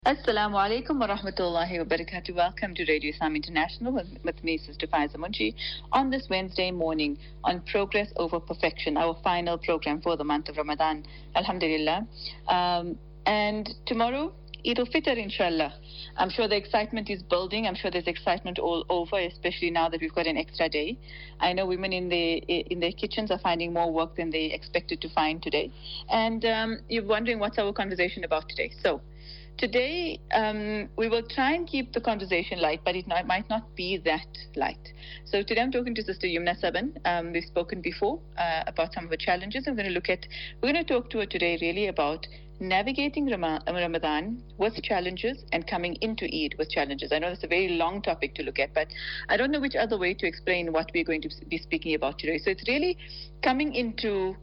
Assalamu alaikum wa rahmatullahi wa barakatuh. Welcome to Radio Islam International with me, Sister Faiza Munshi, on this Wednesday morning on Progress Over Perfection, our final program for the month of Ramadan. Alhamdulillah. And tomorrow, Eid al-Fitr, inshallah. I'm sure the excitement is building. I'm sure there's excitement all over, especially now that we've got an extra day. I know women in their kitchens are finding more work than they expected to find today. And you're wondering what's our conversation about today. So, today, we will try and keep the conversation light, but it might not be that light. So today I'm talking to Sister Yumna Saban. We've spoken before about some of the challenges. We're going to talk to her today really about navigating Ramadan with challenges and coming into Eid with challenges. I know that's a very long topic to look at, but I don't know which other way to explain what we're going to be speaking about today. So it's really coming into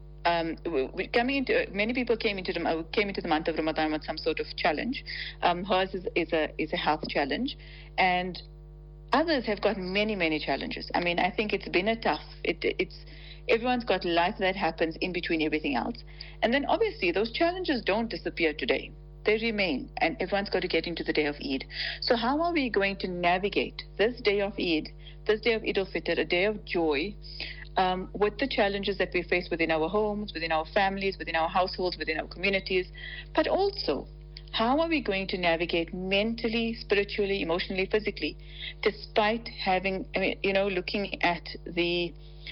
many people came into the month of Ramadan with some sort of challenge. Hers is a health challenge, and others have got many challenges. I mean, I think it's been a tough. It's everyone's got life that happens in between everything else, and then obviously those challenges don't disappear today. They remain, and everyone's got to get into the day of Eid. So how are we going to navigate this day of Eid al-Fitr, a day of joy? With the challenges that we face within our homes, within our families, within our households, within our communities, but also how are we going to navigate mentally, spiritually, emotionally, physically, despite looking at the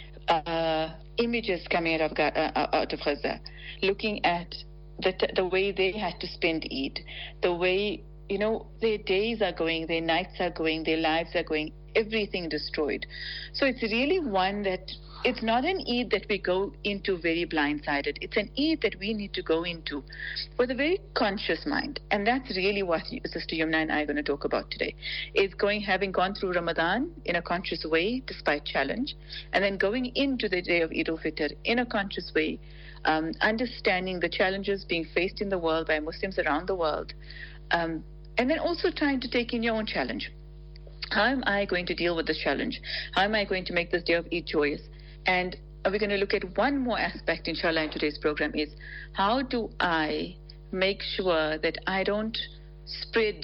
images coming out of Gaza, looking at the way they had to spend Eid, the way their days are going, their nights are going, their lives are going, everything destroyed. So it's really one that it's not an Eid that we go into very blindsided. It's an Eid that we need to go into with a very conscious mind. And that's really what Sister Yumna and I are going to talk about today, is having gone through Ramadan in a conscious way despite challenge, and then going into the day of Eid al-Fitr in a conscious way, understanding the challenges being faced in the world by Muslims around the world, and then also trying to take in your own challenge. How am I going to deal with this challenge? How am I going to make this day of Eid joyous? And we're going to look at one more aspect, inshallah, in today's program is how do I make sure that I don't spread,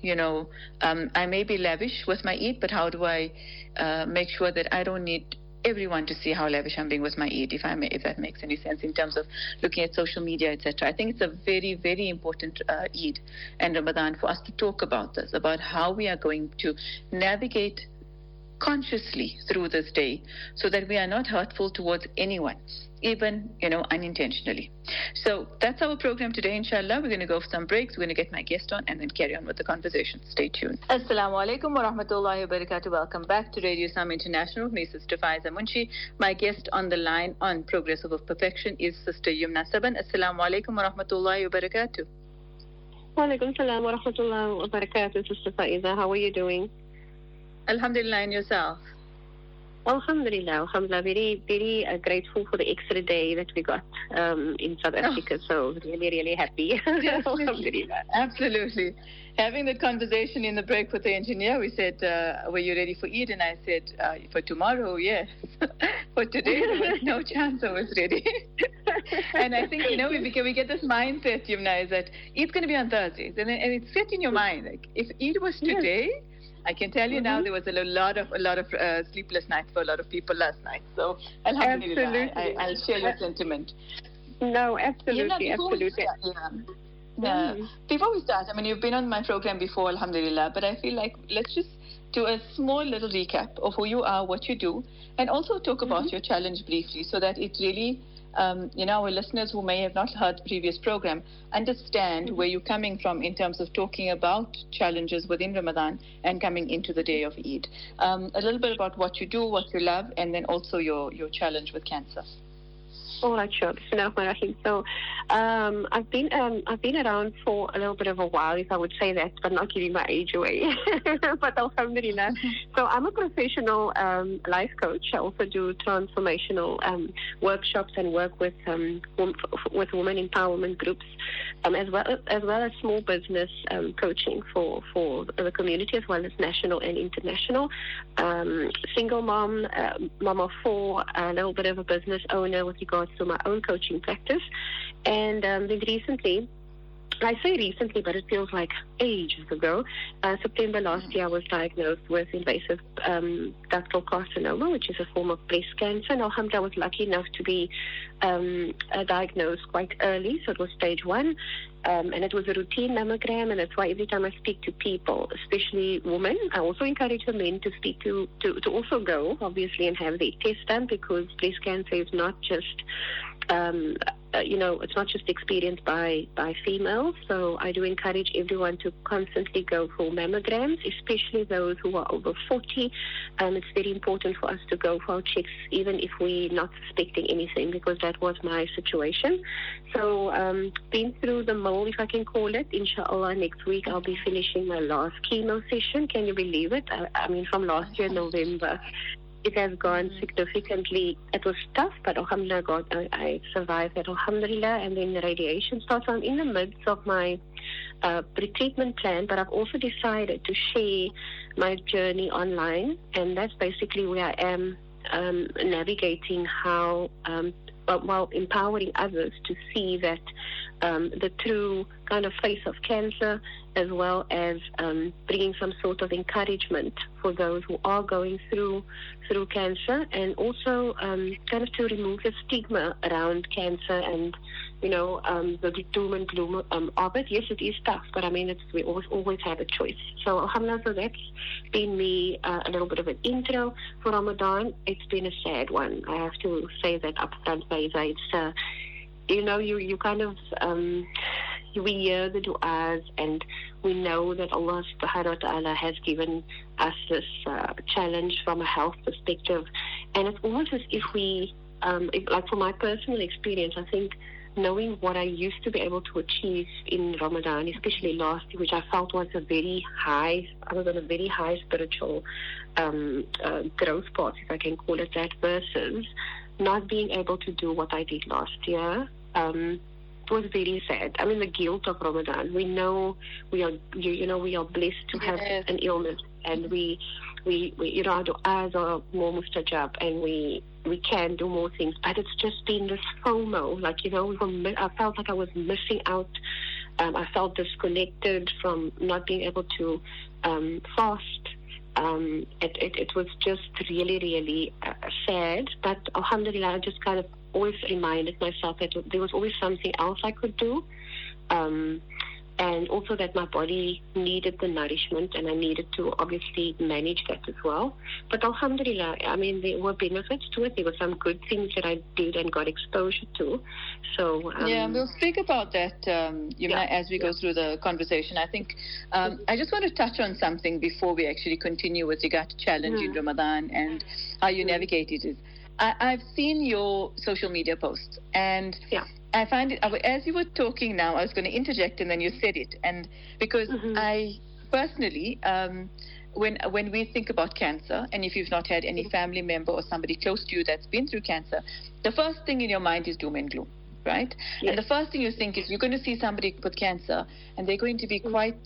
I may be lavish with my Eid, but how do I make sure that I don't need everyone to see how lavish I'm being with my Eid, if that makes any sense in terms of looking at social media, etc. I think it's a very, very important Eid and Ramadan for us to talk about this, about how we are going to navigate consciously through this day so that we are not hurtful towards anyone, even unintentionally. So that's our program today, inshallah. We're going to go for some breaks, we're going to get my guest on and then carry on with the conversation. Stay tuned. Assalamu alaikum wa rahmatullahi wa barakatuh. Welcome back to Radio Islam International. Me, Sister Faiza Munshi. My guest on the line on Progress Over Perfection is Sister Yumna Saban. Assalamu alaikum wa rahmatullahi wa barakatuh. Wa alaikum salam wa rahmatullahi wa barakatuh, Sister Faiza. How are you doing? Alhamdulillah, and yourself? Alhamdulillah, very, very grateful for the extra day that we got in South Africa. So really happy. Alhamdulillah. Absolutely. Having the conversation in the break with the engineer, we said, were you ready for Eid? And I said, for tomorrow, yes. For today, there was no chance I was ready. And I think, we get this mindset, Yumna, is that Eid's going to be on Thursdays. And it's set in your mind. Like, if Eid was today, yes, I can tell you now there was a lot of sleepless nights for a lot of people last night. So, alhamdulillah, I'll share your sentiment. No, absolutely, absolutely. Before we start, you've been on my program before, alhamdulillah, but I feel like let's just do a small little recap of who you are, what you do, and also talk about your challenge briefly so that it really our listeners who may have not heard the previous program understand where you're coming from in terms of talking about challenges within Ramadan and coming into the day of Eid. A little bit about what you do, what you love, and then also your challenge with cancer. All right, sure. Bismillahirrahmanirrahim. So, I've been around for a little bit of a while, if I would say that, but not giving my age away. But alhamdulillah. So I'm a professional life coach. I also do transformational workshops and work with women empowerment groups, as well as small business coaching for the community, as well as national and international. Single mom, mom of four, a little bit of a business owner with regards to my own coaching practice. And then recently I say recently, but it feels like ages ago. September last year, I was diagnosed with invasive ductal carcinoma, which is a form of breast cancer. And alhamdulillah, I was lucky enough to be diagnosed quite early, so it was stage 1. And it was a routine mammogram, and that's why every time I speak to people, especially women, I also encourage the men to speak to also go, obviously, and have their test done, because breast cancer is not just it's not just experienced by females. So I do encourage everyone to constantly go for mammograms, especially those who are over 40. It's very important for us to go for our checks, even if we're not suspecting anything, because that was my situation. So been through the mill, if I can call it. Inshallah, next week I'll be finishing my last chemo session. Can you believe it? I mean, from last year, November. It has gone significantly. It was tough, but alhamdulillah, I survived it, alhamdulillah, and then the radiation starts. I'm in the midst of my pre-treatment plan, but I've also decided to share my journey online, and that's basically where I am navigating how, while empowering others to see that the true kind of face of cancer, as well as bringing some sort of encouragement for those who are going through cancer, and also kind of to remove the stigma around cancer and, the doom and gloom of it. Yes, it is tough, but I mean, we always have a choice. So alhamdulillah, so that's been me a little bit of an intro for Ramadan. It's been a sad one. I have to say that upfront, Faiza. It's you kind of, we hear the du'as, and we know that Allah subhanahu wa ta'ala has given us this challenge from a health perspective. And it's almost as if we, like for my personal experience, I think knowing what I used to be able to achieve in Ramadan, especially last year, which I felt was I was on a very high spiritual growth path, if I can call it that, versus not being able to do what I did last year. Was very sad. I mean, the guilt of Ramadan. We know we are blessed to have an illness, and we our du'as are more mustajab, and we can do more things. But it's just been this FOMO, I felt like I was missing out. I felt disconnected from not being able to fast. It was just really, really sad. But alhamdulillah, I just kind of always reminded myself that there was always something else I could do. And also that my body needed the nourishment, and I needed to obviously manage that as well. But alhamdulillah, I mean, there were benefits to it. There were some good things that I did and got exposure to. So we'll speak about that, Yumna, as we go through the conversation. I think I just want to touch on something before we actually continue with regard to challenge in Ramadan and how you navigated it. I've seen your social media posts, and I find it, as you were talking now, I was going to interject, and then you said it. And because I personally, when we think about cancer, and if you've not had any family member or somebody close to you that's been through cancer, the first thing in your mind is doom and gloom, right? Yes. And the first thing you think is you're going to see somebody with cancer, and they're going to be quite,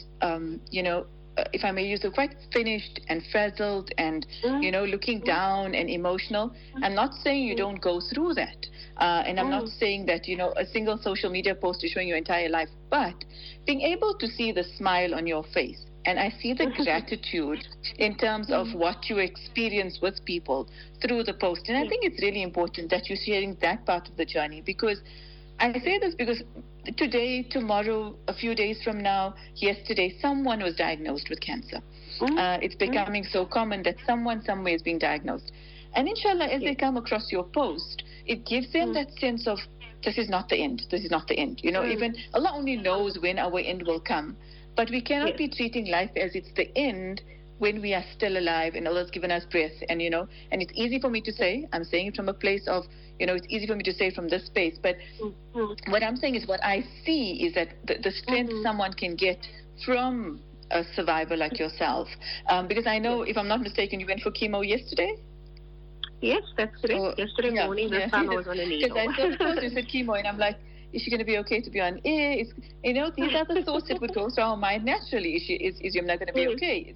if I may use it, quite finished and frazzled and, looking down and emotional. I'm not saying you don't go through that. And I'm not saying that, a single social media post is showing your entire life, but being able to see the smile on your face. And I see the gratitude in terms of what you experience with people through the post. And I think it's really important that you're sharing that part of the journey, because I say this because today, tomorrow, a few days from now, yesterday, someone was diagnosed with cancer. It's becoming so common that someone somewhere is being diagnosed. And inshallah, as they come across your post, it gives them that sense of, this is not the end. This is not the end. Even Allah only knows when our end will come. But we cannot be treating life as it's the end when we are still alive and Allah's given us breath. And, and it's easy for me to say, I'm saying it from a place of, it's easy for me to say from this space. But what I'm saying is what I see is that the strength someone can get from a survivor like yourself. Because I know, if I'm not mistaken, you went for chemo yesterday? Yes, that's correct. Yesterday morning, this time I was on a needle. Because I saw the post, you said chemo, and I'm like, is she going to be okay to be on air? These are the thoughts that would go through our mind naturally. Is Yumna going to be okay?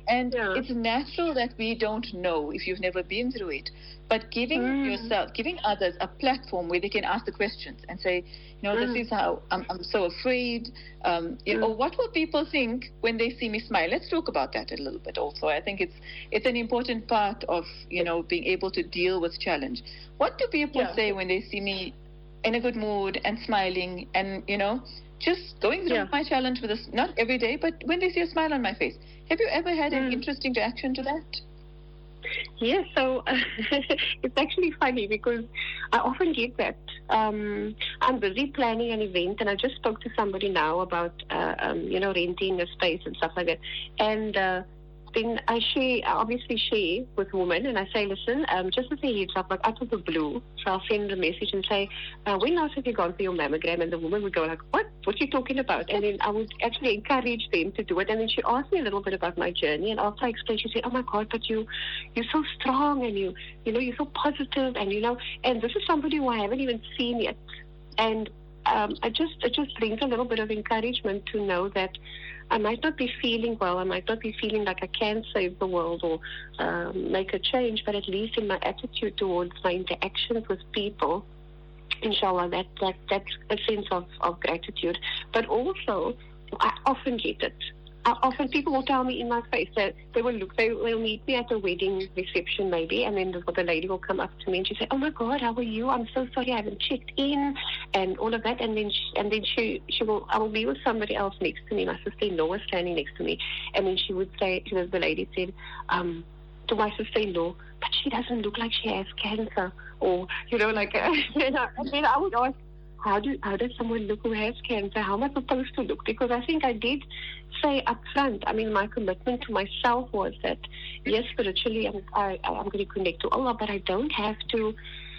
And it's natural that we don't know if you've never been through it. But giving others a platform where they can ask the questions and say, this is how I'm so afraid. Or what will people think when they see me smile? Let's talk about that a little bit also. I think it's an important part of, being able to deal with challenge. What do people say when they see me in a good mood and smiling and, just going through my challenge with us, not every day, but when they see a smile on my face? Have you ever had an interesting reaction to that? Yes, so it's actually funny because I often get that. I'm busy planning an event, and I just spoke to somebody now about, renting a space and stuff like that. And then I obviously share with women, and I say, listen, just as a heads up, like out of the blue, so I'll send a message and say, when last have you gone for your mammogram? And the woman would go like, what are you talking about? And then I would actually encourage them to do it. And then she asked me a little bit about my journey, and after I explained, she said, oh my God, but you're so strong, and you're so positive, and and this is somebody who I haven't even seen yet. And it just brings a little bit of encouragement to know that I might not be feeling well, I might not be feeling like I can save the world or make a change, but at least in my attitude towards my interactions with people, inshallah, that's a sense of gratitude. But also, I often get it. People will tell me in my face that they'll meet me at a wedding reception maybe, and then the lady will come up to me and she say, oh my God, how are you? I'm so sorry I haven't checked in, and all of that. And then I will be with somebody else next to me. My sister-in-law was standing next to me, and then she would say, the lady said, to my sister-in-law, but she doesn't look like she has cancer, or and then I would ask, how does someone look who has cancer? How am I supposed to look? Because I think I did say up front, my commitment to myself was that, yes, spiritually I'm going to connect to Allah, but I don't have to,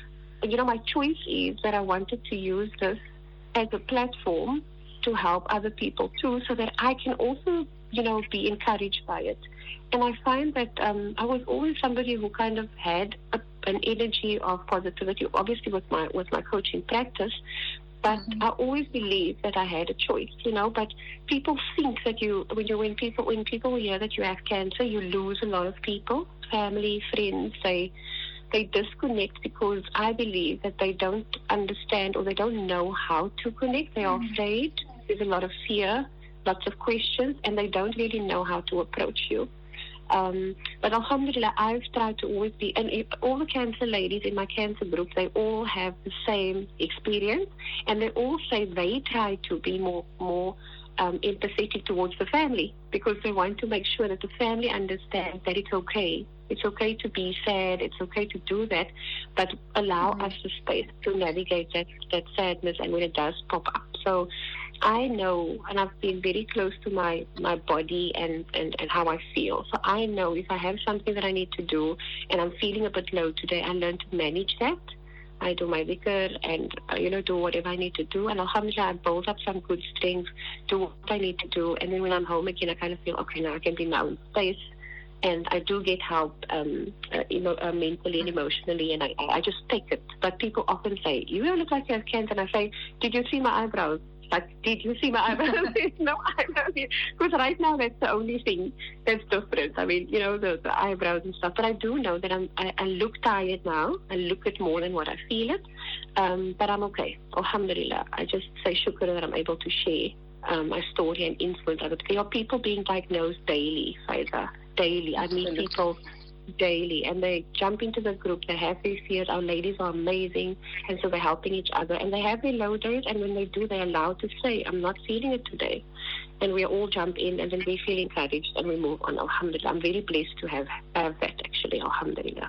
my choice is that I wanted to use this as a platform to help other people too, so that I can also, be encouraged by it. And I find that I was always somebody who kind of had an energy of positivity, obviously with my coaching practice, but I always believed that I had a choice, but people think that when people hear that you have cancer, you lose a lot of people, family, friends, they disconnect because I believe that they don't understand or they don't know how to connect. They are afraid. There's a lot of fear, lots of questions, and they don't really know how to approach you. But alhamdulillah, I've tried to always be, and all the cancer ladies in my cancer group, they all have the same experience, and they all say they try to be more empathetic towards the family, because they want to make sure that the family understands that it's okay. It's okay to be sad. It's okay to do that, but allow us the space to navigate that sadness, and when it does pop up. So I know, and I've been very close to my body and how I feel. So I know if I have something that I need to do and I'm feeling a bit low today, I learn to manage that. I do my dhikr and, do whatever I need to do. And alhamdulillah, I build up some good strength, do what I need to do. And then when I'm home again, I kind of feel, okay, now I can be in my own space. And I do get help, mentally and emotionally, and I just take it. But people often say, you don't look like you have cancer. And I say, did you see my eyebrows? Like, did you see my eyebrows? No eyebrows. Because right now, that's the only thing that's different. I mean, the eyebrows and stuff. But I do know that I look tired now. I look it more than what I feel it. But I'm okay. Alhamdulillah. I just say shukr that I'm able to share my story and influence others. There are people being diagnosed daily, Faiza. Daily. I meet people daily, and they jump into the group. They have their fears. Our ladies are amazing, and so they're helping each other. And they have their low days, and when they do, they're allowed to say, I'm not feeling it today. And we all jump in, and then we feel encouraged, and we move on. Alhamdulillah. I'm very blessed to have that, actually. Alhamdulillah.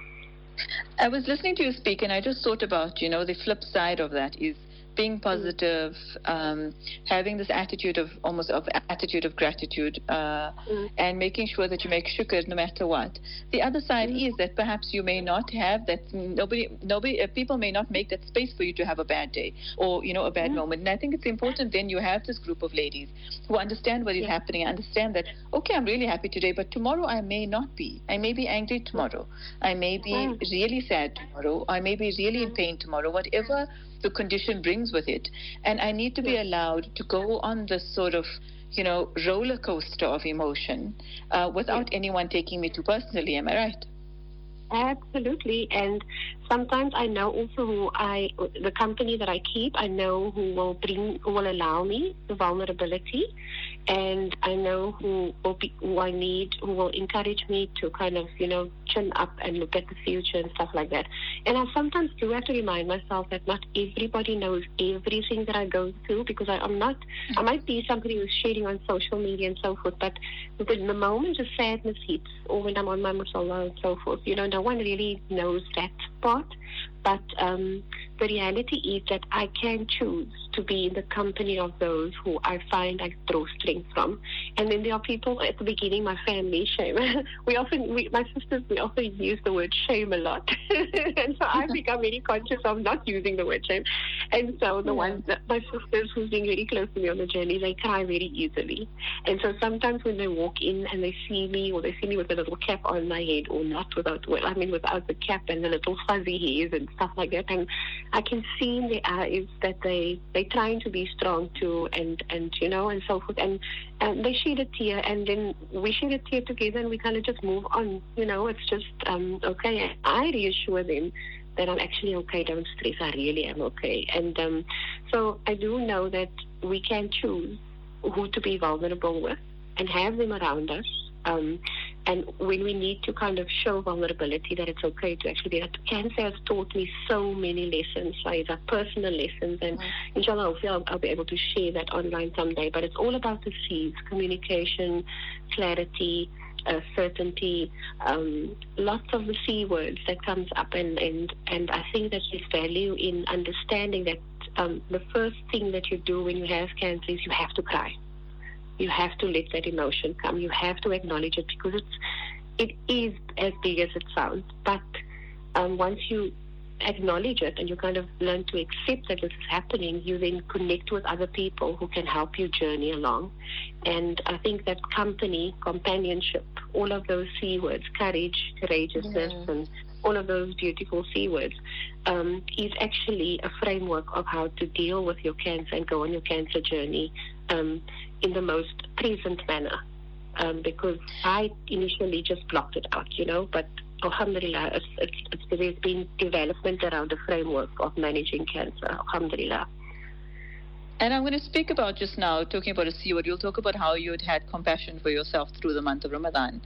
I was listening to you speak, and I just thought about, the flip side of that is being positive, having this attitude of gratitude, and making sure that you make shukr no matter what. The other side is that perhaps you may not have that. People may not make that space for you to have a bad day or a bad moment. And I think it's important then you have this group of ladies who understand what is happening, understand that okay, I'm really happy today, but tomorrow I may not be. I may be angry tomorrow. I may be really sad tomorrow. I may be really in pain tomorrow. Whatever the condition brings with it, and I need to be allowed to go on this sort of roller coaster of emotion without anyone taking me too personally. Am I right? Absolutely. And sometimes I know also the company that I keep, I know who will allow me the vulnerability. And I know who I need, who will encourage me to kind of, chin up and look at the future and stuff like that. And I sometimes do have to remind myself that not everybody knows everything that I go through, because I might be somebody who's sharing on social media and so forth, but the moment the sadness hits, or when I'm on my musalla and so forth, no one really knows that part. But the reality is that I can choose to be in the company of those who I find I draw strength from. And then there are people at the beginning, my family, shame. My sisters, we often use the word shame a lot. And so I've become very conscious of not using the word shame. And so my sisters who's been very close to me on the journey, they cry very easily. And so sometimes when they walk in and they see me, or they see me with a little cap on my head, or not without the cap and the little fuzzy hairs and stuff like that, and I can see in their eyes that they're trying to be strong too, and so forth, and they shed a tear, and then we shed a tear together, and we kind of just move on. It's just okay. I reassure them that I'm actually okay. Don't stress. I really am okay. And so I do know that we can choose who to be vulnerable with and have them around us. And when we need to kind of show vulnerability, that it's okay to actually be that. Cancer has taught me so many lessons, like personal lessons, and inshallah, hopefully I'll be able to share that online someday. But it's all about the C's: communication, clarity, certainty, lots of the C words that comes up, and I think that there's value in understanding that the first thing that you do when you have cancer is you have to cry. You have to let that emotion come. You have to acknowledge it, because it is as big as it sounds. But once you acknowledge it and you kind of learn to accept that this is happening, you then connect with other people who can help you journey along. And I think that company, companionship, all of those C words, courage, courageousness, and all of those beautiful C words, is actually a framework of how to deal with your cancer and go on your cancer journey in the most present manner, because I initially just blocked it out, but alhamdulillah, there's been development around the framework of managing cancer, alhamdulillah. And I'm going to speak about just now, talking about a C word, you'll talk about how you had compassion for yourself through the month of Ramadan,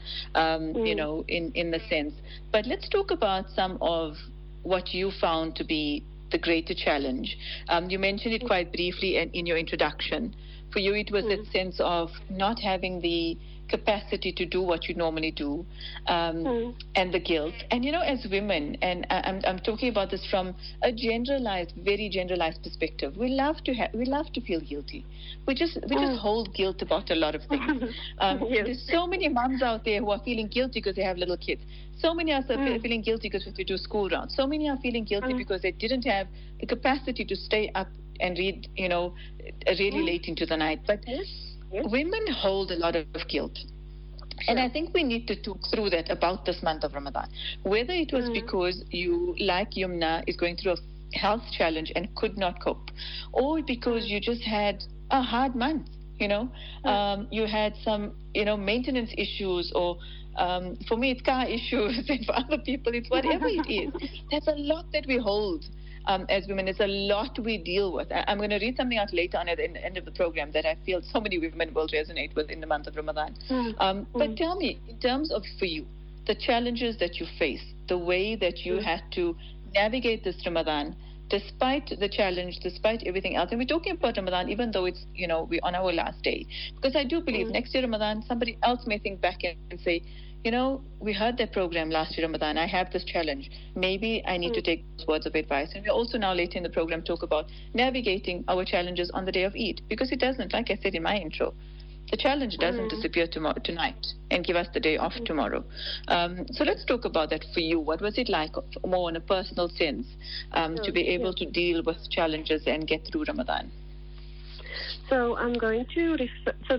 in the sense. But let's talk about some of what you found to be the greater challenge. You mentioned it quite briefly in your introduction. For you, it was that sense of not having the capacity to do what you normally do, and the guilt. And as women, and I'm talking about this from a very generalized perspective, we love to feel guilty. We just hold guilt about a lot of things. There's so many moms out there who are feeling guilty because they have little kids. So many are feeling guilty because they do school rounds. So many are feeling guilty because they didn't have the capacity to stay up and read, really late into the night. But women hold a lot of guilt. And I think we need to talk through that about this month of Ramadan. Whether it was because you, like Yumna, is going through a health challenge and could not cope, or because you just had a hard month, you had some, maintenance issues, or for me it's car issues, and for other people it's whatever it is. There's a lot that we hold. As women, it's a lot we deal with. I'm going to read something out later on at the end of the program that I feel so many women will resonate with in the month of Ramadan. But tell me, in terms of, for you, the challenges that you face, the way that you had to navigate this Ramadan, despite the challenge, despite everything else. And we're talking about Ramadan, even though it's, we're on our last day. Because I do believe next year Ramadan, somebody else may think back and say, we heard that program last year Ramadan. I have this challenge. Maybe I need to take those words of advice. And we also now later in the program talk about navigating our challenges on the day of Eid. Because it doesn't, like I said in my intro, the challenge doesn't disappear tonight and give us the day off tomorrow. So let's talk about that for you. What was it like, more in a personal sense, to be able to deal with challenges and get through Ramadan? So I'm going to refer. So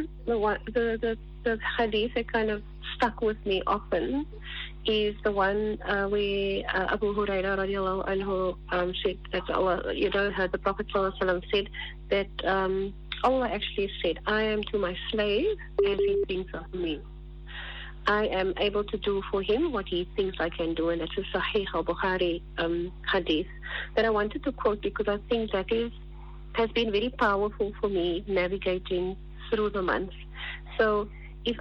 the hadith that kind of stuck with me often is the one where Abu Hurairah radiallahu anhu said that Allah, heard the Prophet ﷺ said that Allah actually said, I am to my slave as he thinks of me. I am able to do for him what he thinks I can do, and that's a Sahih al-Bukhari hadith that I wanted to quote because I think that has been very powerful for me navigating through the months. So the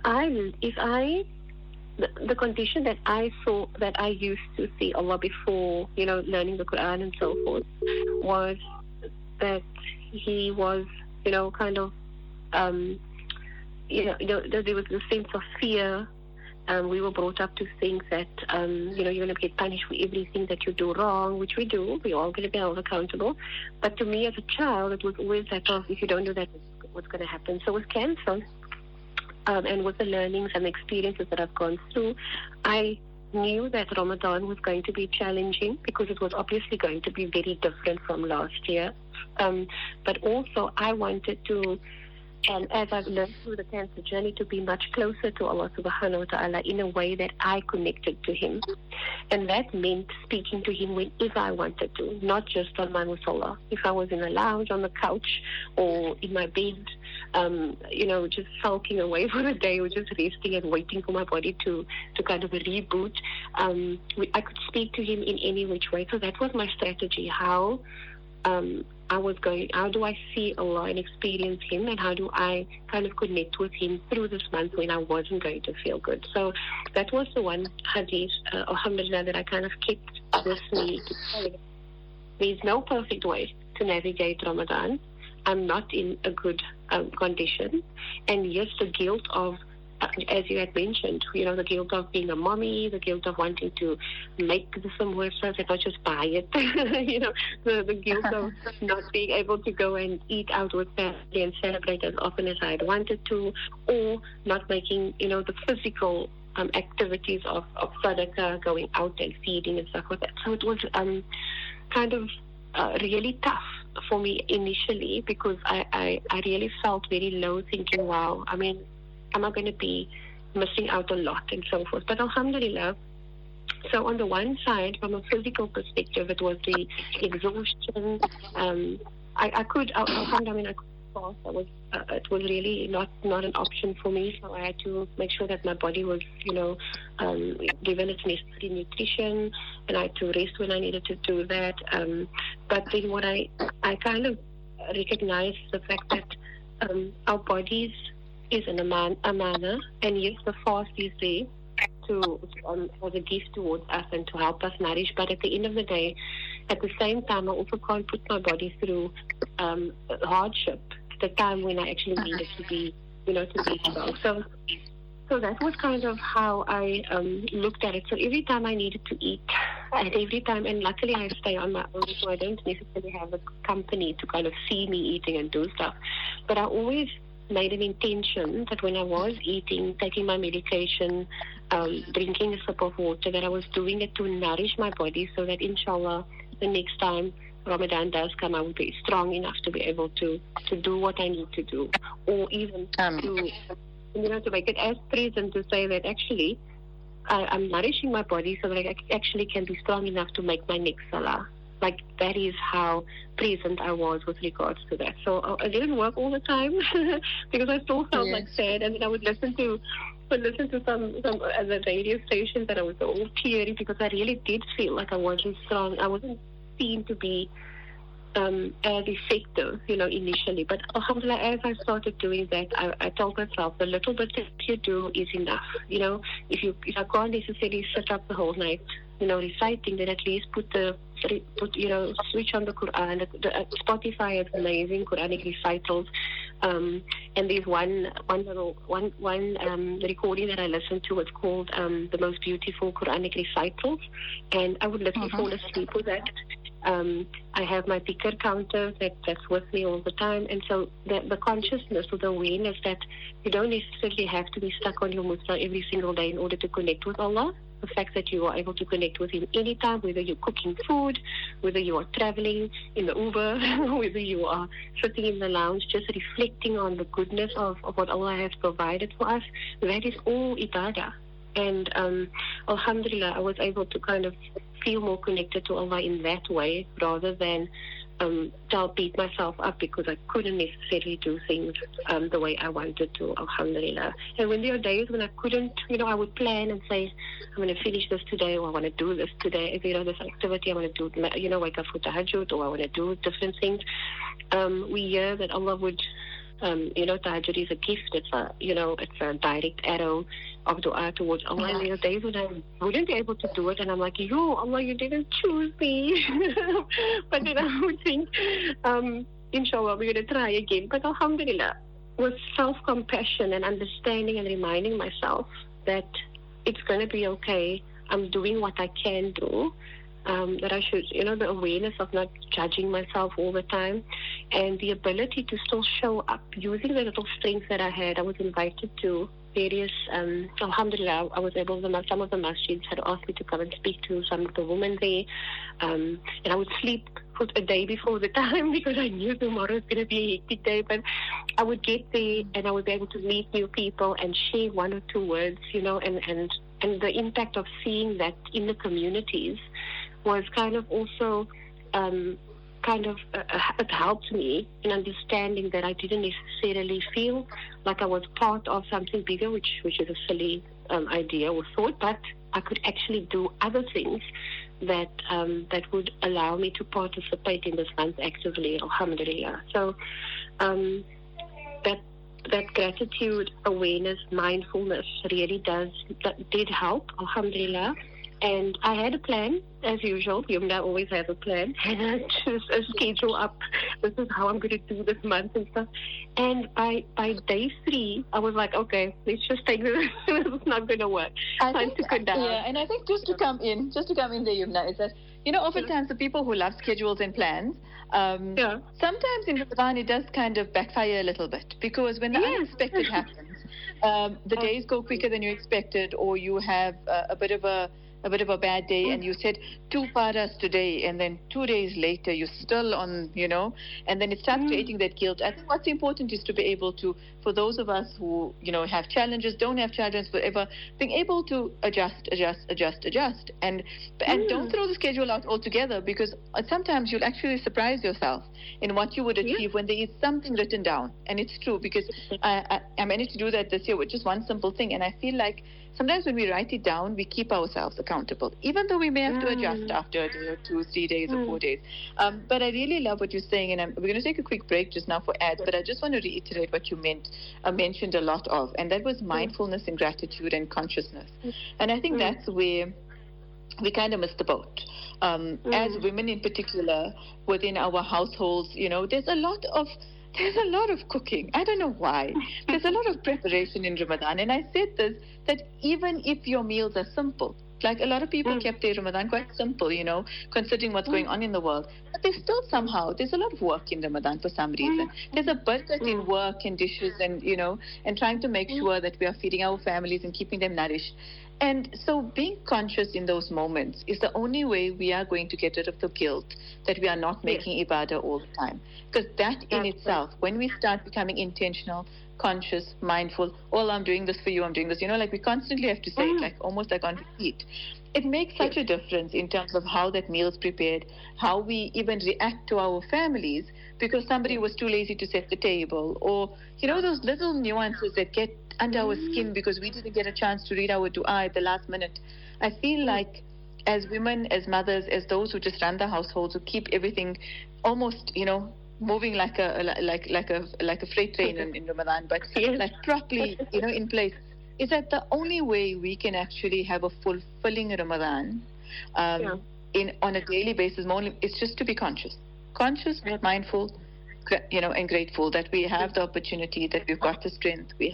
condition that I saw, that I used to see Allah before, learning the Quran and so forth, was that he was, kind of, there was a sense of fear. We were brought up to think that, you're going to get punished for everything that you do wrong, which we do. We're all going to be held accountable. But to me as a child, it was always that, if you don't do that, what's going to happen? So with cancer, and with the learnings and the experiences that I've gone through, I knew that Ramadan was going to be challenging because it was obviously going to be very different from last year. But also I wanted to, as I've learned through the cancer journey, to be much closer to Allah subhanahu wa ta'ala in a way that I connected to Him. And that meant speaking to Him whenever I wanted to, not just on my musalla. If I was in a lounge, on the couch, or in my bed, just sulking away for the day, or just resting and waiting for my body to kind of reboot, I could speak to Him in any which way. So that was my strategy, how do I see Allah and experience Him, and how do I kind of connect with Him through this month when I wasn't going to feel good. So that was the one hadith, alhamdulillah, that I kind of kept with me to say there's no perfect way to navigate Ramadan. I'm not in a good condition. And yes, the guilt of, as you had mentioned, the guilt of being a mommy, the guilt of wanting to make the samosas and not just buy it, the guilt of not being able to go and eat out with family and celebrate as often as I had wanted to, or not making, the physical activities of sadaqah, going out and feeding and stuff like that. So it was kind of really tough for me initially because I really felt very low, thinking, wow, I mean, am I going to be missing out a lot and so forth? But alhamdulillah, so on the one side, from a physical perspective, it was the exhaustion. I could fast. It was really not an option for me. So I had to make sure that my body was, given its necessary nutrition, and I had to rest when I needed to do that. But then what I kind of recognized the fact that our bodies is an amana, and yes, the fast is there as a gift towards us and to help us nourish. But at the end of the day, at the same time, I also can't put my body through hardship at the time when I actually needed to be, to be strong. So that was kind of how I looked at it. So every time I needed to eat, and luckily I stay on my own, so I don't necessarily have a company to kind of see me eating and do stuff. But I always made an intention that when I was eating, taking my medication, drinking a sip of water, that I was doing it to nourish my body so that inshallah the next time Ramadan does come, I will be strong enough to be able to do what I need to do, or even to make it as present to say that actually I'm nourishing my body so that I actually can be strong enough to make my next salah. Like, that is how present I was with regards to that. So I didn't work all the time because I still felt like sad, and then I would listen to some other radio stations, and I was all teary because I really did feel like I wasn't strong. I wasn't seen to be as effective, initially. But alhamdulillah, as I started doing that, I told myself the little bit that you do is enough. If I can't necessarily sit up the whole night, reciting, then at least switch on the Quran. Spotify has amazing Quranic recitals, and there's one recording that I listened to. It's called The Most Beautiful Quranic Recitals, and I would literally fall asleep with that. I have my dhikr counter that's with me all the time, and so the consciousness or the awareness that you don't necessarily have to be stuck on your musla every single day in order to connect with Allah. The fact that you are able to connect with Him anytime, whether you're cooking food, whether you are traveling in the Uber, whether you are sitting in the lounge, just reflecting on the goodness of what Allah has provided for us, that is all ibadah. And alhamdulillah, I was able to kind of feel more connected to Allah in that way, rather than beat myself up because I couldn't necessarily do things the way I wanted to, alhamdulillah. And when there are days when I couldn't, I would plan and say, I'm going to finish this today, or I want to do this today, this activity, I want to do, wake up for tahajjud, or I want to do different things. We hear that Allah would, tahajjud is a gift. It's a direct arrow of dua towards Allah. And there are days when I wouldn't be able to do it, and I'm like, Allah, you didn't choose me. But then I would think, inshallah, we're going to try again. But alhamdulillah, with self-compassion and understanding and reminding myself that it's going to be okay, I'm doing what I can do, that I should, the awareness of not judging myself all the time, and the ability to still show up using the little strengths that I had. I was invited to various, alhamdulillah, I was able to, some of the masjids had asked me to come and speak to some of the women there, and I would sleep for a day before the time because I knew tomorrow was going to be a hectic day, but I would get there and I would be able to meet new people and share one or two words, and the impact of seeing that in the communities was kind of also it helped me in understanding that I didn't necessarily feel like I was part of something bigger, which is a silly idea or thought, but I could actually do other things that would allow me to participate in this month actively, alhamdulillah. So that gratitude, awareness, mindfulness really did help, alhamdulillah. And I had a plan, as usual. Yumna always has a plan. And I just schedule up, this is how I'm going to do this month and stuff. And by day 3, I was like, okay, let's just take this. It's not going to work. Time to go down. Yeah, and I think just to come in there, Yumna, is that, oftentimes the people who love schedules and plans, sometimes in Ramadan it does kind of backfire a little bit, because when the unexpected happens, the days go quicker than you expected, or you have a bit of a bad day, and you said 2 paras today, and then 2 days later you're still on, and then it starts creating that guilt. I think what's important is to be able to, for those of us who, have challenges, don't have challenges, whatever, being able to adjust, and don't throw the schedule out altogether, because sometimes you'll actually surprise yourself in what you would achieve when there is something written down. And it's true, because I managed to do that this year with just one simple thing, and I feel like sometimes when we write it down, we keep ourselves accountable, even though we may have to adjust after a day or 2, 3 days or 4 days. But I really love what you're saying, and we're going to take a quick break just now for ads, but I just want to reiterate what you mentioned a lot of, and that was mindfulness and gratitude and consciousness. And I think that's where we kind of missed the boat. As women in particular, within our households, there's a lot of cooking. I don't know why. There's a lot of preparation in Ramadan. And I said this, that even if your meals are simple, like a lot of people kept their Ramadan quite simple, considering what's going on in the world. But there's still there's a lot of work in Ramadan for some reason. There's a barakat in work and dishes and, and trying to make sure that we are feeding our families and keeping them nourished. And so being conscious in those moments is the only way we are going to get rid of the guilt that we are not making ibadah all the time. Because that in itself, when we start becoming intentional, conscious, mindful, I'm doing this for you, I'm doing this, like we constantly have to say it, like almost like on repeat. It makes such a difference in terms of how that meal is prepared, how we even react to our families because somebody was too lazy to set the table, or, those little nuances that get under our skin because we didn't get a chance to read our dua at the last minute. I feel like as women, as mothers, as those who just run the households, who keep everything almost, moving like a freight train in Ramadan, but like properly, in place, is that the only way we can actually have a fulfilling Ramadan on a daily basis is just to be conscious, mindful, and grateful that we have the opportunity, that we've got the strength, we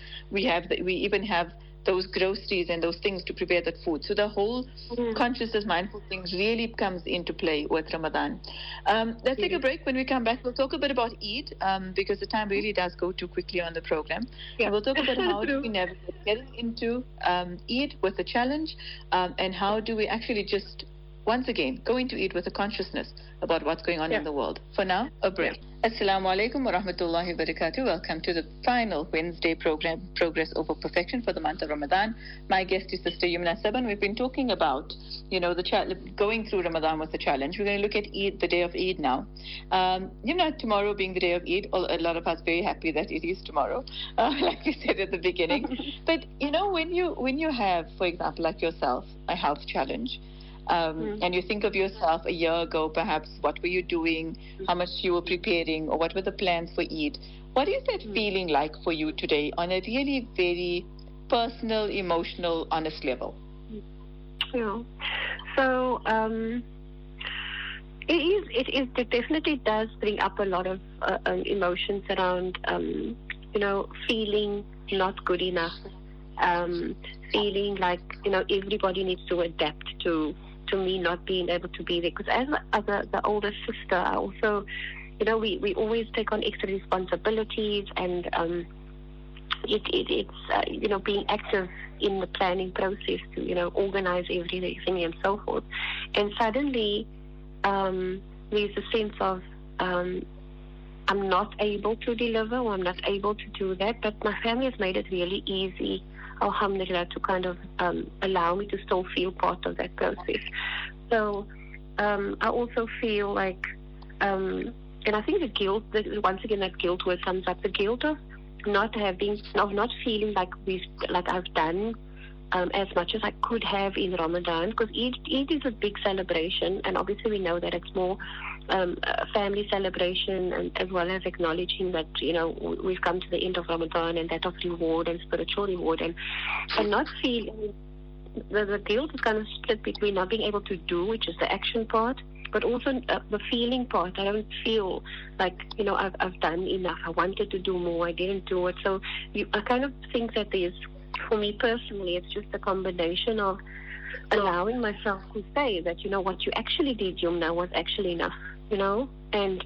even have those groceries and those things to prepare that food. So the whole consciousness, mindful things really comes into play with Ramadan. Let's take a break. When we come back, we'll talk a bit about Eid, because the time really does go too quickly on the program. And we'll talk about how do we navigate getting into Eid with a challenge, and how do we actually just, once again, go into Eid with a consciousness about what's going on in the world. For now, a break. Assalamu alaikum wa rahmatullahi wa barakatuh. Welcome to the final Wednesday program, Progress Over Perfection, for the month of Ramadan. My guest is Sister Yumna Saban. We've been talking about, going through Ramadan was a challenge. We're going to look at Eid, the day of Eid now. Tomorrow being the day of Eid, a lot of us very happy that it is tomorrow, like you said at the beginning. But, when you have, for example, like yourself, a health challenge, and you think of yourself a year ago, perhaps, what were you doing, how much you were preparing, or what were the plans for Eid? What is that feeling like for you today on a really very personal, emotional, honest level? Yeah. So it definitely does bring up a lot of emotions around, feeling not good enough, feeling like, everybody needs to adapt to me not being able to be there. Because as the older sister, I also, we always take on extra responsibilities, and it's being active in the planning process to organize everything and so forth. And suddenly there's a sense of I'm not able to deliver, or I'm not able to do that. But my family has made it really easy, alhamdulillah, to kind of allow me to still feel part of that process. So I also feel like, and I think the guilt, once again, that guilt word sums up the guilt of not feeling like I've done as much as I could have in Ramadan, because Eid is a big celebration, and obviously we know that it's more a family celebration, and as well as acknowledging that we've come to the end of Ramadan, and that of reward and spiritual reward, and not feeling the guilt is kind of split between not being able to do, which is the action part, but also the feeling part. I don't feel like I've done enough. I wanted to do more, I didn't do it. So I kind of think that there's, for me personally, it's just a combination of allowing myself to say that what you actually did, Yumna, was actually enough, and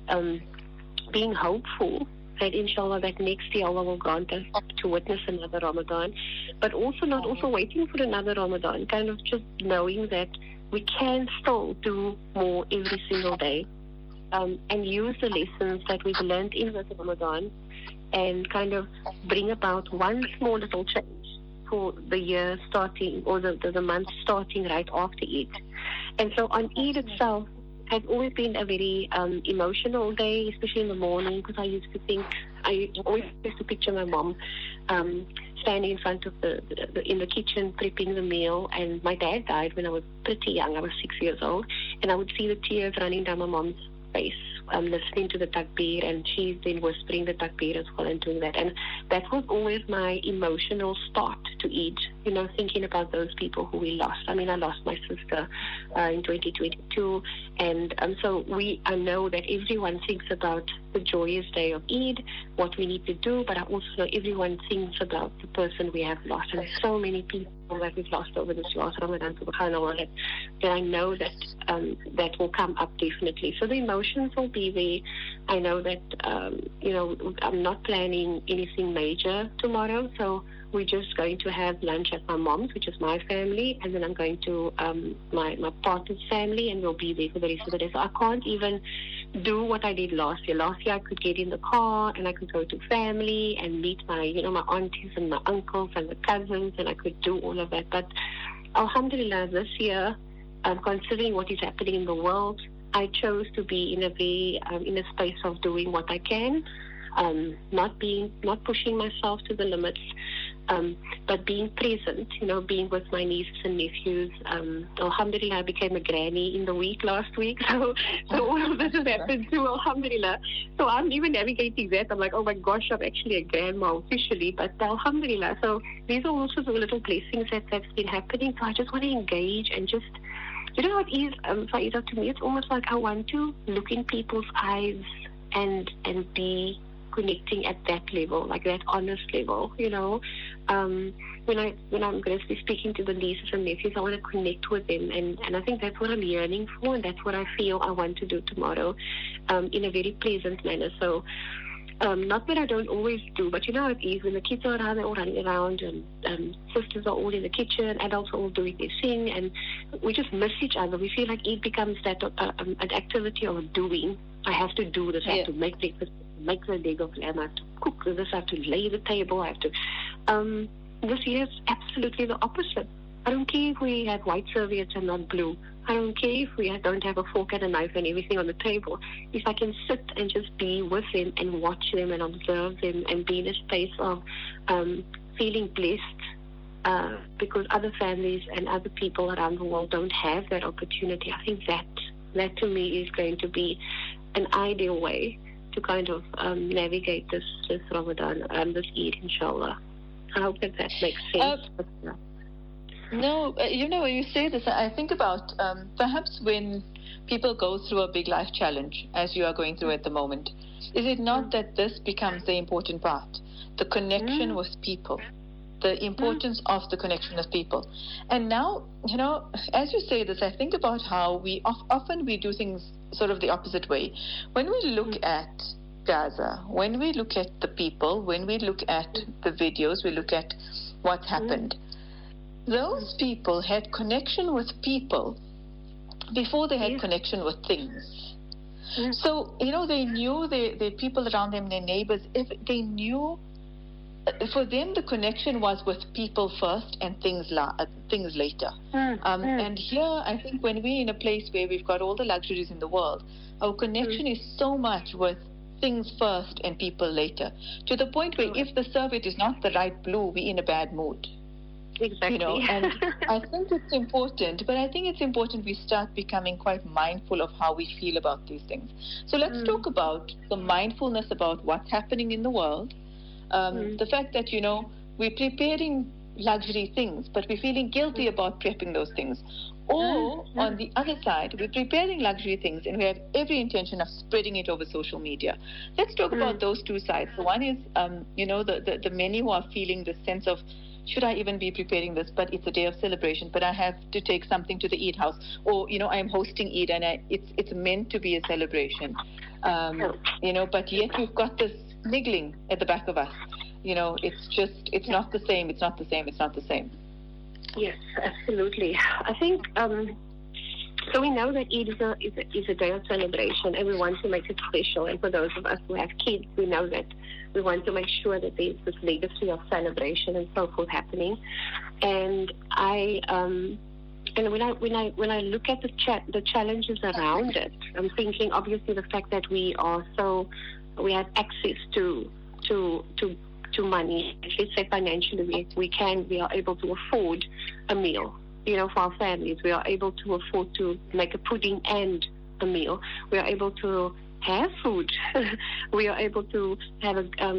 being hopeful that inshallah that next year Allah will grant us to witness another Ramadan, but also not also waiting for another Ramadan, kind of just knowing that we can still do more every single day, and use the lessons that we've learned in this Ramadan, and kind of bring about one small little change for the year starting, or the month starting right after Eid. And so on Eid itself has always been a very emotional day, especially in the morning, because I always used to picture my mom standing in front of in the kitchen prepping the meal. And my dad died when I was pretty young. I was 6 years old, and I would see the tears running down my mom's face, listening to the takbir, and she's then whispering the takbir as well and doing that. And that was always my emotional start to Eid, thinking about those people who we lost. I mean, I lost my sister in 2022, and so I know that everyone thinks about the joyous day of Eid, what we need to do, but I also know everyone thinks about the person we have lost. And there's so many people that we've lost over this last Ramadan, subhanAllah, that I know that that will come up definitely. So the emotions will be there. I know that, I'm not planning anything major tomorrow, so we're just going to have lunch at my mom's, which is my family, and then I'm going to my partner's family, and we'll be there for the rest of the day. So I can't even do what I did last year. Last year I could get in the car and I could go to family and meet my aunties and my uncles and the cousins, and I could do all of that. But alhamdulillah, this year, considering what is happening in the world, I chose to be in a space of doing what I can, not pushing myself to the limits, but being present, being with my nieces and nephews. Alhamdulillah, I became a granny in the week last week, so all of this has happened too, alhamdulillah. So I'm even navigating that. I'm like, oh my gosh, I'm actually a grandma officially, but alhamdulillah. So these are also the little blessings that's been happening. So I just want to engage and just, what it is, Faiza, to me, it's almost like I want to look in people's eyes and be connecting at that level, like that honest level, when I'm going to be speaking to the nieces and nephews, I want to connect with them, and I think that's what I'm yearning for, and that's what I feel I want to do tomorrow, in a very pleasant manner. So not that I don't always do, but how it is when the kids are around, they're all running around, and sisters are all in the kitchen, adults are all doing their thing, and we just miss each other. We feel like it becomes that an activity of doing I have to do this. I have to make breakfast, make the leg of lamb. I have to cook this. I have to lay the table. I have to. This year is absolutely the opposite. I don't care if we have white serviettes and not blue. I don't care if we don't have a fork and a knife and everything on the table. If I can sit and just be with them and watch them and observe them and be in a space of feeling blessed because other families and other people around the world don't have that opportunity, I think that to me is going to be an ideal way to kind of navigate this Ramadan, this Eid, inshallah. I hope that makes sense. No, when you say this, I think about perhaps when people go through a big life challenge, as you are going through at the moment, is it not that this becomes the important part? The connection with people, the importance of the connection with people. And now, as you say this, I think about how we often do things sort of the opposite way. When we look at Gaza, when we look at the people, when we look at the videos, we look at what happened. Those people had connection with people before they had connection with things. So, they knew the people around them, their neighbors. If they knew, for them, the connection was with people first and things later. And here, I think when we're in a place where we've got all the luxuries in the world, our connection is so much with things first and people later, to the point where if the serviette is not the right blue, we're in a bad mood. Exactly. And I think it's important, but I think it's important we start becoming quite mindful of how we feel about these things. So let's talk about the mindfulness about what's happening in the world, the fact that, we're preparing luxury things, but we're feeling guilty about prepping those things. Or, on the other side, we're preparing luxury things and we have every intention of spreading it over social media. Let's talk about those two sides. So one is, the many who are feeling the sense of, should I even be preparing this? But it's a day of celebration, but I have to take something to the Eid house. Or, I'm hosting Eid and it's meant to be a celebration. But yet we've got this niggling at the back of us. It's not the same, it's not the same, it's not the same. Yes, absolutely. I think, so we know that Eid is a day of celebration and we want to make it special. And for those of us who have kids, we know that we want to make sure that there's this legacy of celebration and so forth happening. And when I look at the challenges around it, I'm thinking obviously the fact that we have access to money. Let's say financially, we are able to afford a meal. For our families, we are able to afford to make a pudding and a meal. We are able to have food. We are able to have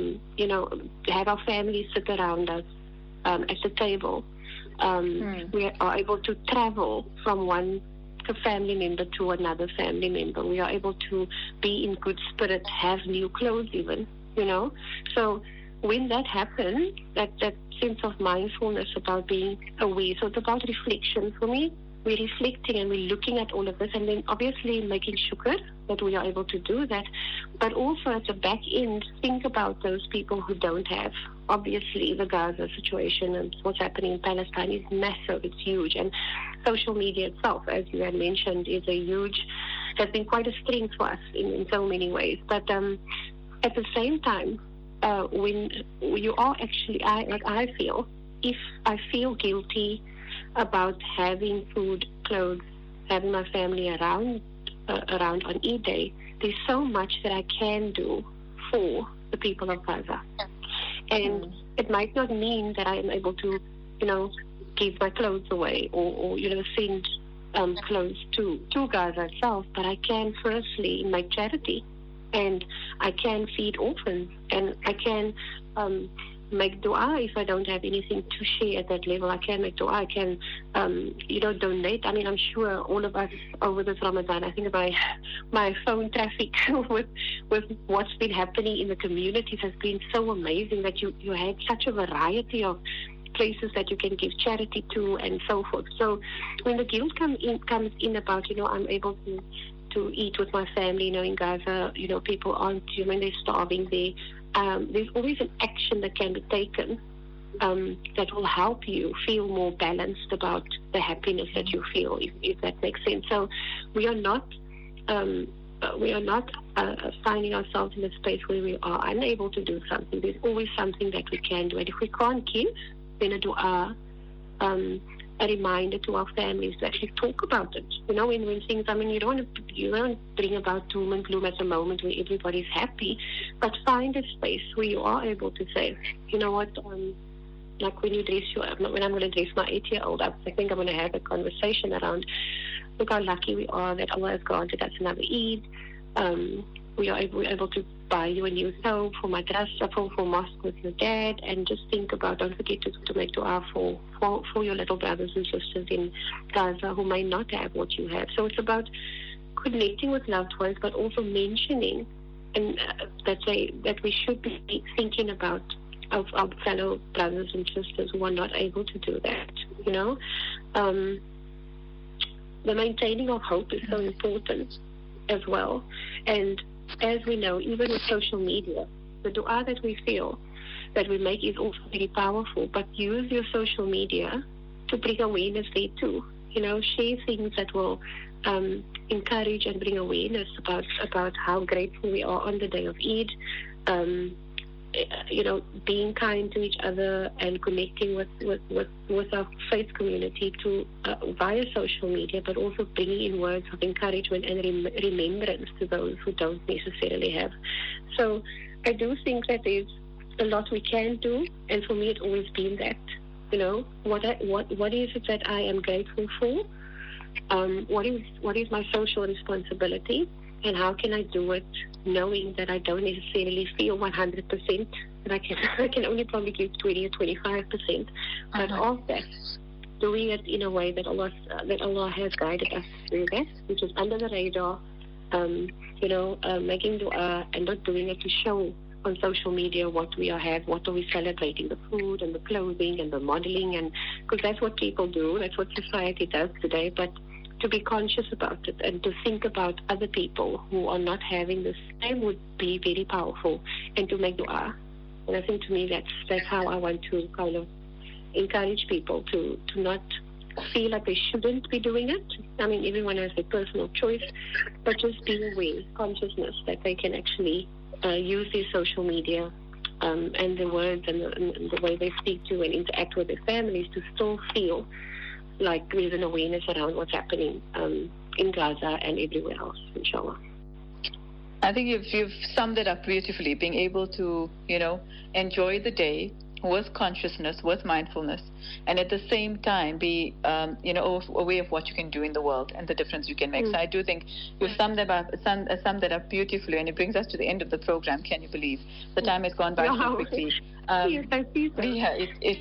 have our families sit around us at the table. We are able to travel from one family member to another family member. We are able to be in good spirits, have new clothes even. So when that happens, that sense of mindfulness about being aware, so it's about reflection for me. We're reflecting and we're looking at all of this, and then obviously making shukr that we are able to do that, but also at the back end, think about those people who don't have. Obviously, the Gaza situation and what's happening in Palestine is massive, it's huge, and social media itself, as you had mentioned, has been quite a strength for us in so many ways. But at the same time, when you are actually, I feel, if I feel guilty about having food, clothes, having my family around on Eid Day, there's so much that I can do for the people of Gaza. And it might not mean that I am able to, give my clothes away or send clothes to Gaza itself, but I can firstly make charity. And I can feed orphans, and I can make dua if I don't have anything to share at that level. I can make dua. I can, donate. I mean, I'm sure all of us over this Ramadan, I think my phone traffic with what's been happening in the communities has been so amazing that you had such a variety of places that you can give charity to and so forth. So when the guilt comes in about, I'm able to eat with my family, in Gaza, people aren't, they're starving there. There's always an action that can be taken that will help you feel more balanced about the happiness that you feel, if that makes sense. So we are not finding ourselves in a space where we are unable to do something. There's always something that we can do. And if we can't give, then a dua, a reminder to our families to actually talk about it. When things, you don't bring about doom and gloom at the moment when everybody's happy, but find a space where you are able to say, you know what, like when I'm going to dress my 8-year-old, I think I'm going to have a conversation around, look how lucky we are that Allah has granted us another Eid. We're able to buy you a new thobe for madrasa, for mosque with your dad, and just think about, don't forget to make dua for your little brothers and sisters in Gaza who may not have what you have. So it's about connecting with loved ones, but also mentioning and that we should be thinking about our fellow brothers and sisters who are not able to do that. The maintaining of hope is so important as well. And as we know, even with social media, the dua that we feel that we make is also very powerful, but use your social media to bring awareness there too. Share things that will encourage and bring awareness about how grateful we are on the day of Eid. Being kind to each other and connecting with our faith community via social media, but also bringing in words of encouragement and remembrance to those who don't necessarily have. So I do think that there's a lot we can do, and for me it's always been that. What is it that I am grateful for? What is my social responsibility? And how can I do it knowing that I don't necessarily feel 100%, that I can only probably give 20 or 25%, but of that, doing it in a way that Allah has guided us through that, which is under the radar, making dua and not doing it to show on social media what we have, what are we celebrating, the food and the clothing and the modeling, and because that's what people do, that's what society does today, but to be conscious about it and to think about other people who are not having the same would be very powerful, and to make dua. And I think to me that's how I want to kind of encourage people to not feel like they shouldn't be doing it. Everyone has their personal choice, but just be aware, consciousness that they can actually use their social media and the words and the way they speak to and interact with their families to still feel like there's an awareness around what's happening in Gaza and everywhere else, inshallah. I think you've summed it up beautifully, being able to, enjoy the day with consciousness, with mindfulness, and at the same time be, aware of what you can do in the world and the difference you can make. So I do think you've summed that up beautifully, and it brings us to the end of the program. Can you believe? The time has gone by so quickly. Yes, I see so. Yeah,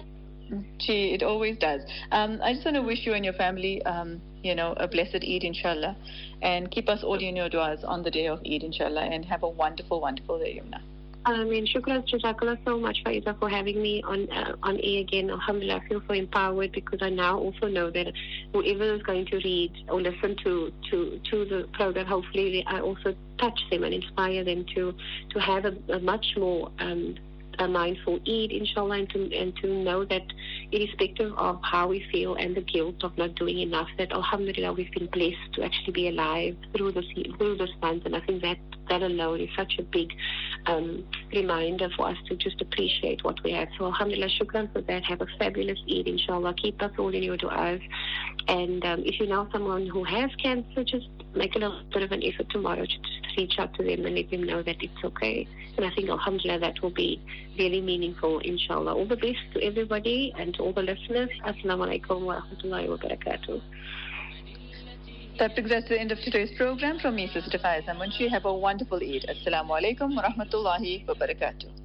it always does. I just want to wish you and your family, a blessed Eid, inshallah, and keep us all in your du'as on the day of Eid, inshallah, and have a wonderful, wonderful day, Yumna. Shukran, Jazakallah so much, Faiza, for having me on air again. Alhamdulillah, I feel so empowered because I now also know that whoever is going to read or listen to the program, hopefully I also touch them and inspire them to have a much more a mindful Eid, inshallah, and to know that irrespective of how we feel and the guilt of not doing enough, that alhamdulillah we've been blessed to actually be alive through this month, and I think that alone is such a big reminder for us to just appreciate what we have. So alhamdulillah, shukran for that. Have a fabulous Eid, inshallah. Keep us all in your du'as, and if you know someone who has cancer, just make a little bit of an effort tomorrow to just reach out to them and let them know that it's okay. And I think alhamdulillah that will be really meaningful, inshallah. All the best to everybody and to all the listeners. Assalamu alaikum wa rahmatullahi wa barakatuh. That brings us to the end of today's program. From me, Sister Faiza Munshi. Have a wonderful Eid. Assalamu alaikum wa rahmatullahi wa barakatuh.